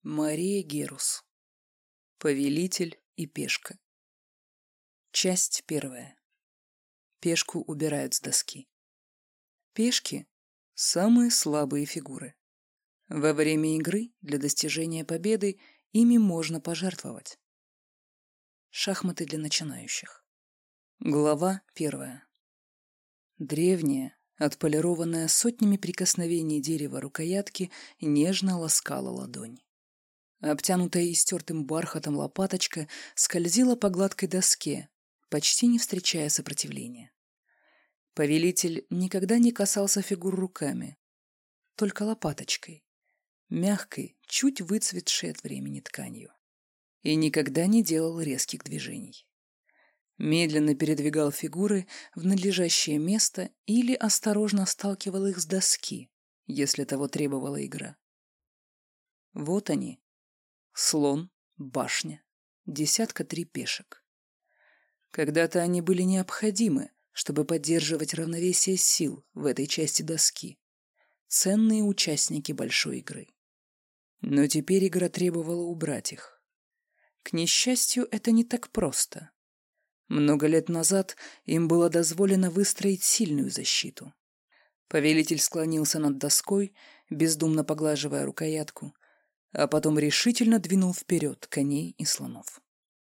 Мария Герус. Повелитель и пешка. Часть первая. Пешку убирают с доски. Пешки – самые слабые фигуры. Во время игры для достижения победы ими можно пожертвовать. Шахматы для начинающих. Глава первая. Древняя, отполированная сотнями прикосновений дерева рукоятки, нежно ласкала ладонь. Обтянутая истертым бархатом лопаточка скользила по гладкой доске, почти не встречая сопротивления. Повелитель никогда не касался фигур руками, только лопаточкой, мягкой, чуть выцветшей от времени тканью, и никогда не делал резких движений. Медленно передвигал фигуры в надлежащее место или осторожно сталкивал их с доски, если того требовала игра. Вот они. Слон, башня, 3 пешек. Когда-то они были необходимы, чтобы поддерживать равновесие сил в этой части доски. Ценные участники большой игры. Но теперь игра требовала убрать их. К несчастью, это не так просто. Много лет назад им было дозволено выстроить сильную защиту. Повелитель склонился над доской, бездумно поглаживая рукоятку, а потом решительно двинул вперед коней и слонов.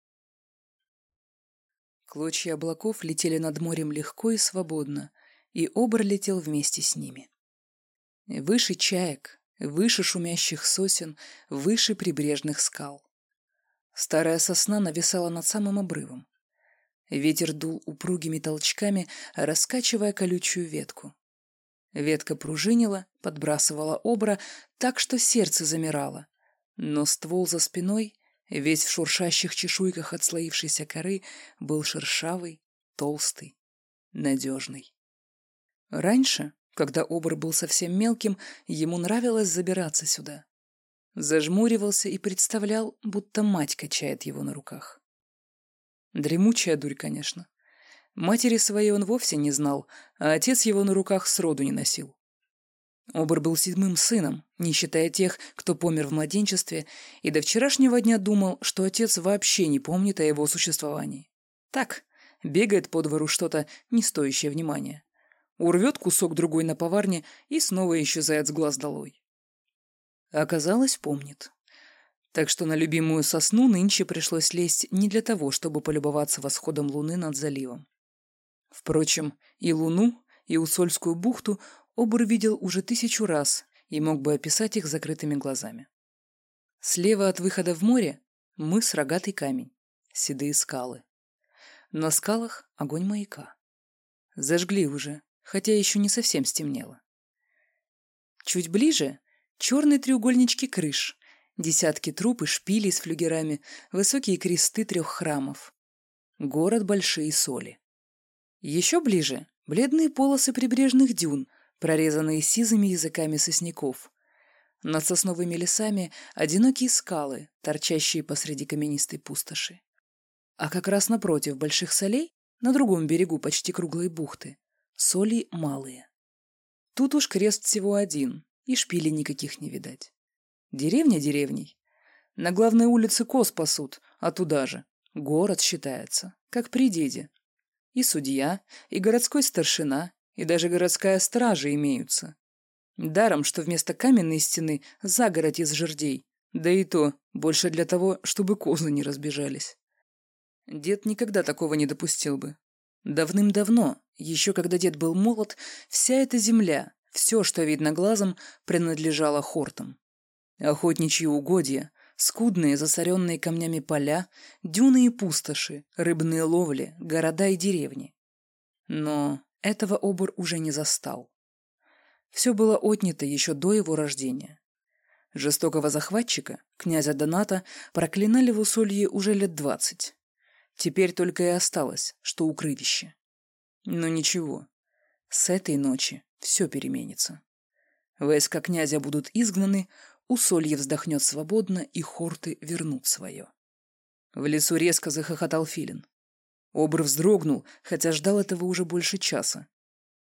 Клочья облаков летели над морем легко и свободно, и Обр летел вместе с ними. Выше чаек, выше шумящих сосен, выше прибрежных скал. Старая сосна нависала над самым обрывом. Ветер дул упругими толчками, раскачивая колючую ветку. Ветка пружинила, подбрасывала Обра так, что сердце замирало. Но ствол за спиной, весь в шуршащих чешуйках отслоившейся коры, был шершавый, толстый, надежный. Раньше, когда Обр был совсем мелким, ему нравилось забираться сюда. Зажмуривался и представлял, будто мать качает его на руках. Дремучая дурь, конечно. Матери своей он вовсе не знал, а отец его на руках сроду не носил. Обр был 7-м сыном, не считая тех, кто помер в младенчестве, и до вчерашнего дня думал, что отец вообще не помнит о его существовании. Так, бегает по двору что-то, не стоящее внимания. Урвет кусок другой на поварне и снова исчезает с глаз долой. Оказалось, помнит. Так что на любимую сосну нынче пришлось лезть не для того, чтобы полюбоваться восходом луны над заливом. Впрочем, и луну, и Усольскую бухту Обр видел уже 1000 раз и мог бы описать их закрытыми глазами. Слева от выхода в море мыс Рогатый камень, седые скалы. На скалах огонь маяка. Зажгли уже, хотя еще не совсем стемнело. Чуть ближе черные треугольнички крыш, десятки труб и шпилей с флюгерами, высокие кресты 3 храмов. Город Большие Соли. Еще ближе бледные полосы прибрежных дюн, прорезанные сизыми языками сосняков. Над сосновыми лесами одинокие скалы, торчащие посреди каменистой пустоши. А как раз напротив больших солей, на другом берегу почти круглой бухты, соли малые. Тут уж крест всего один, и шпилей никаких не видать. Деревня деревней. На главной улице коз пасут, а туда же. Город считается, как при деде. И судья, и городской старшина, и даже городская стража имеются. Даром, что вместо каменной стены загородь из жердей, да и то больше для того, чтобы козы не разбежались. Дед никогда такого не допустил бы. Давным-давно, еще когда дед был молод, вся эта земля, все, что видно глазом, принадлежало хортам. Охотничьи угодья, скудные засоренные камнями поля, дюны и пустоши, рыбные ловли, города и деревни. Но этого Обр уже не застал. Все было отнято еще до его рождения. Жестокого захватчика, князя Доната, проклинали в Усолье уже лет 20. Теперь только и осталось, что укрытище. Но ничего, с этой ночи все переменится. Войска князя будут изгнаны, Усолье вздохнет свободно, и хорты вернут свое. В лесу резко захохотал филин. Обр вздрогнул, хотя ждал этого уже больше часа.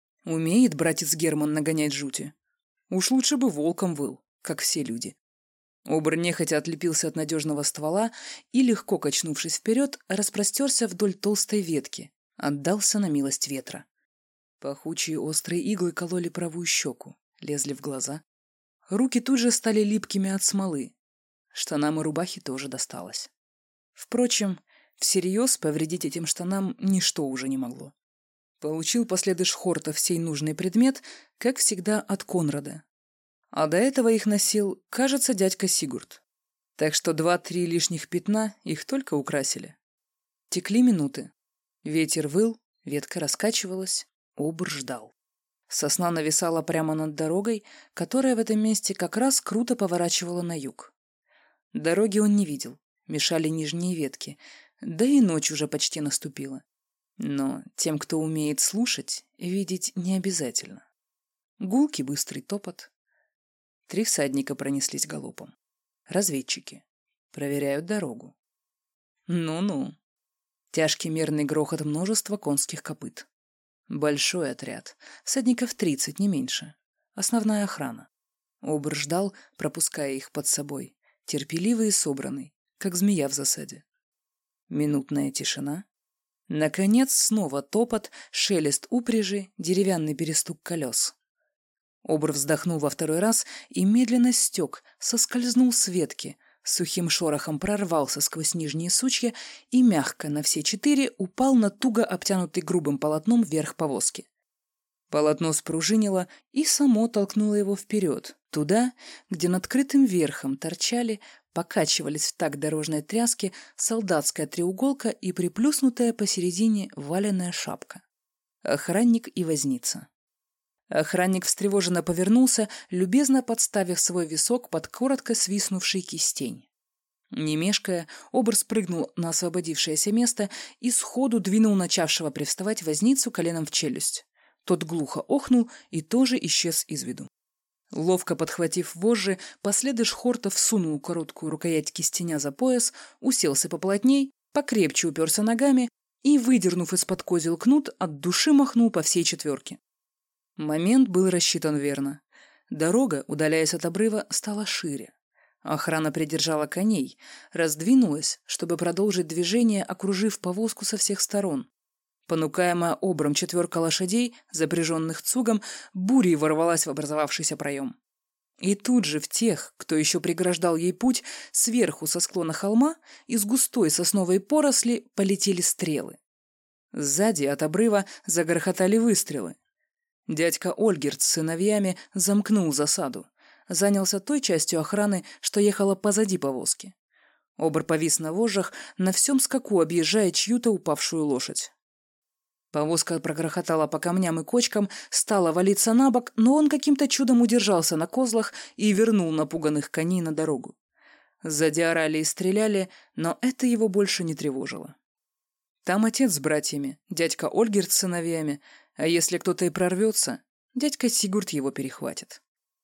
Умеет братец Герман нагонять жути. Уж лучше бы волком выл, как все люди. Обр нехотя отлепился от надежного ствола и, легко качнувшись вперед, распростерся вдоль толстой ветки, отдался на милость ветра. Пахучие острые иглы кололи правую щеку, лезли в глаза. Руки тут же стали липкими от смолы. Штанам и рубахе тоже досталось. Впрочем, всерьез повредить этим штанам ничто уже не могло. Получил последыш Хортов сей нужный предмет, как всегда, от Конрада. А до этого их носил, кажется, дядька Сигурд. Так что 2-3 лишних пятна их только украсили. Текли минуты. Ветер выл, ветка раскачивалась, Обр ждал. Сосна нависала прямо над дорогой, которая в этом месте как раз круто поворачивала на юг. Дороги он не видел, мешали нижние ветки, да и ночь уже почти наступила. Но тем, кто умеет слушать, видеть не обязательно. Гулкий быстрый топот. 3 всадника пронеслись галопом. Разведчики. Проверяют дорогу. Ну-ну. Тяжкий мерный грохот множества конских копыт. Большой отряд. Всадников 30, не меньше. Основная охрана. Обр ждал, пропуская их под собой. Терпеливый и собранный, как змея в засаде. Минутная тишина. Наконец снова топот, шелест упряжи, деревянный перестук колес. Обр вздохнул во второй раз и медленно стек, соскользнул с ветки, сухим шорохом прорвался сквозь нижние сучья и мягко на все 4 упал на туго обтянутый грубым полотном верх повозки. Полотно спружинило и само толкнуло его вперед, туда, где над крытым верхом торчали, покачивались в такт дорожной тряски солдатская треуголка и приплюснутая посередине валеная шапка. Охранник и возница. Охранник встревоженно повернулся, любезно подставив свой висок под коротко свистнувший кистень. Не мешкая, Обр спрыгнул на освободившееся место и сходу двинул начавшего привставать возницу коленом в челюсть. Тот глухо охнул и тоже исчез из виду. Ловко подхватив вожжи, последыш Хортов сунул короткую рукоять кистеня за пояс, уселся поплотней, покрепче уперся ногами и, выдернув из-под козел кнут, от души махнул по всей 4. Момент был рассчитан верно. Дорога, удаляясь от обрыва, стала шире. Охрана придержала коней, раздвинулась, чтобы продолжить движение, окружив повозку со всех сторон. Понукаемая Обром 4 лошадей, запряженных цугом, бурей ворвалась в образовавшийся проем. И тут же в тех, кто еще преграждал ей путь, сверху со склона холма из густой сосновой поросли полетели стрелы. Сзади от обрыва загрохотали выстрелы. Дядька Ольгерт с сыновьями замкнул засаду, занялся той частью охраны, что ехала позади повозки. Обр повис на вожжах, на всем скаку объезжая чью-то упавшую лошадь. Повозка прогрохотала по камням и кочкам, стала валиться на бок, но он каким-то чудом удержался на козлах и вернул напуганных коней на дорогу. Сзади орали и стреляли, но это его больше не тревожило. Там отец с братьями, дядька Ольгерт с сыновьями, а если кто-то и прорвется, дядька Сигурд его перехватит.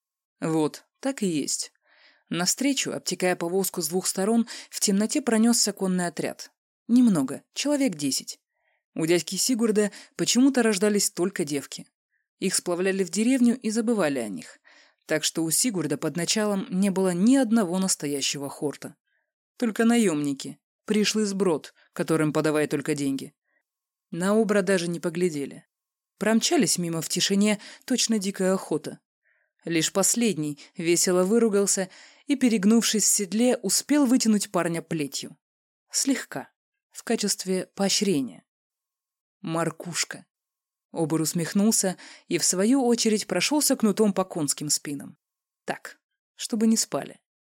Вот, так и есть. Навстречу, обтекая повозку с 2 сторон, в темноте пронесся конный отряд. Немного, человек 10. У дядьки Сигурда почему-то рождались только девки. Их сплавляли в деревню и забывали о них. Так что у Сигурда под началом не было ни одного настоящего хорта. Только наемники, пришлый сброд, которым подавай только деньги. На Обра даже не поглядели. Промчались мимо в тишине, точно дикая охота. Лишь последний весело выругался и, перегнувшись в седле, успел вытянуть парня плетью. Слегка, в качестве поощрения. Маркушка. Обр усмехнулся и, в свою очередь, прошелся кнутом по конским спинам. Так, чтобы не спали.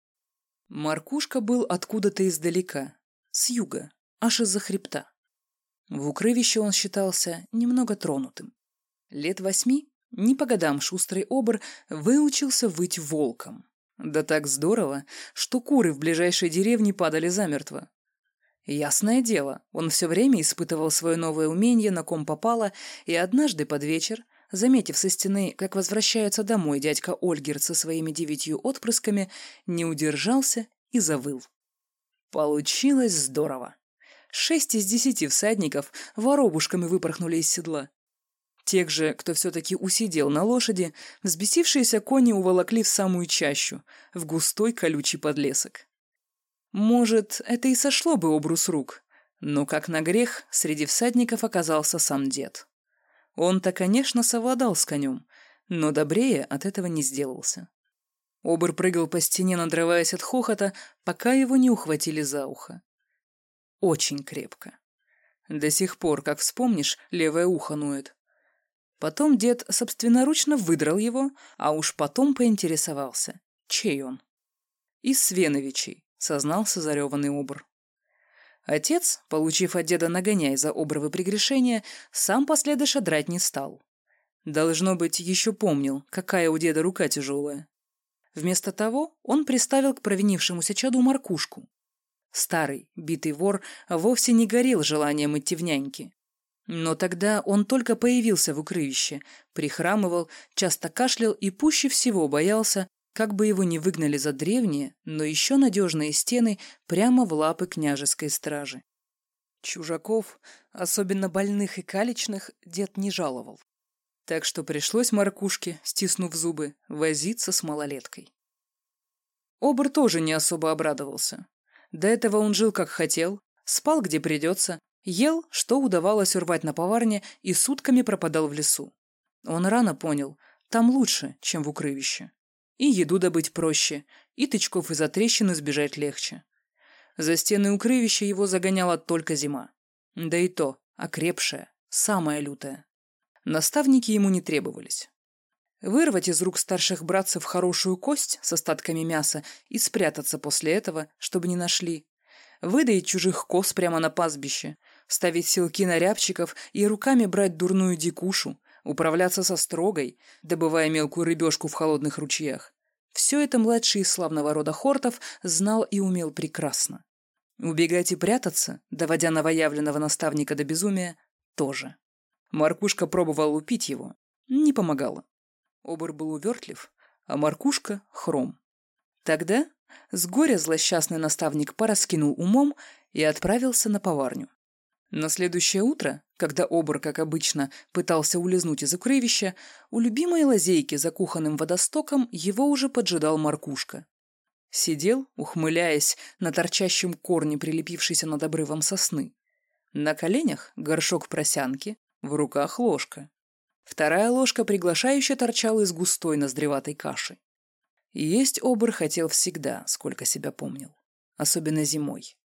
Маркушка был откуда-то издалека, с юга, аж из-за хребта. В укрывище он считался немного тронутым. Лет 8, не по годам шустрый Обр, выучился выть волком. Да так здорово, что куры в ближайшей деревне падали замертво. Ясное дело, он все время испытывал свое новое умение, на ком попало, и однажды под вечер, заметив со стены, как возвращается домой дядька Ольгерт со своими 9 отпрысками, не удержался и завыл. Получилось здорово. 6 из 10 всадников воробушками выпорхнули из седла. Тех же, кто все-таки усидел на лошади, взбесившиеся кони уволокли в самую чащу, в густой колючий подлесок. Может, это и сошло бы обру с рук, но, как на грех, среди всадников оказался сам дед. Он-то, конечно, совладал с конем, но добрее от этого не сделался. Обр прыгал по стене, надрываясь от хохота, пока его не ухватили за ухо. Очень крепко. До сих пор, как вспомнишь, левое ухо ноет. Потом дед собственноручно выдрал его, а уж потом поинтересовался, чей он. «Из Свеновичей», — сознался зареванный обр. Отец, получив от деда нагоняй за обровы прегрешения, сам последыша драть не стал. Должно быть, еще помнил, какая у деда рука тяжелая. Вместо того он приставил к провинившемуся чаду Маркушку. Старый, битый вор вовсе не горел желанием идти в няньки. Но тогда он только появился в укрывище, прихрамывал, часто кашлял и пуще всего боялся, как бы его не выгнали за древние, но еще надежные стены прямо в лапы княжеской стражи. Чужаков, особенно больных и калечных, дед не жаловал. Так что пришлось Маркушке, стиснув зубы, возиться с малолеткой. Обр тоже не особо обрадовался. До этого он жил как хотел, спал где придется, ел, что удавалось урвать на поварне, и сутками пропадал в лесу. Он рано понял, там лучше, чем в укрывище. И еду добыть проще, и тычков из-за трещин избежать легче. За стены укрывища его загоняла только зима. Да и то, окрепшая, самая лютая. Наставники ему не требовались. Вырвать из рук старших братцев хорошую кость с остатками мяса и спрятаться после этого, чтобы не нашли. Выдаить чужих коз прямо на пастбище, ставить селки на рябчиков и руками брать дурную дикушу, управляться со строгой, добывая мелкую рыбешку в холодных ручьях. Все это младший из славного рода Хортов знал и умел прекрасно. Убегать и прятаться, доводя новоявленного наставника до безумия, тоже. Маркушка пробовал лупить его. Не помогало. Обр был увертлив, а Маркушка — хром. Тогда с горя злосчастный наставник пораскинул умом и отправился на поварню. На следующее утро, когда Обр, как обычно, пытался улизнуть из укрывища, у любимой лазейки за кухонным водостоком его уже поджидал Маркушка. Сидел, ухмыляясь, на торчащем корне, прилепившейся над обрывом сосны. На коленях горшок просянки, в руках ложка. Вторая ложка приглашающе торчала из густой ноздреватой каши. Есть Обр хотел всегда, сколько себя помнил. Особенно зимой.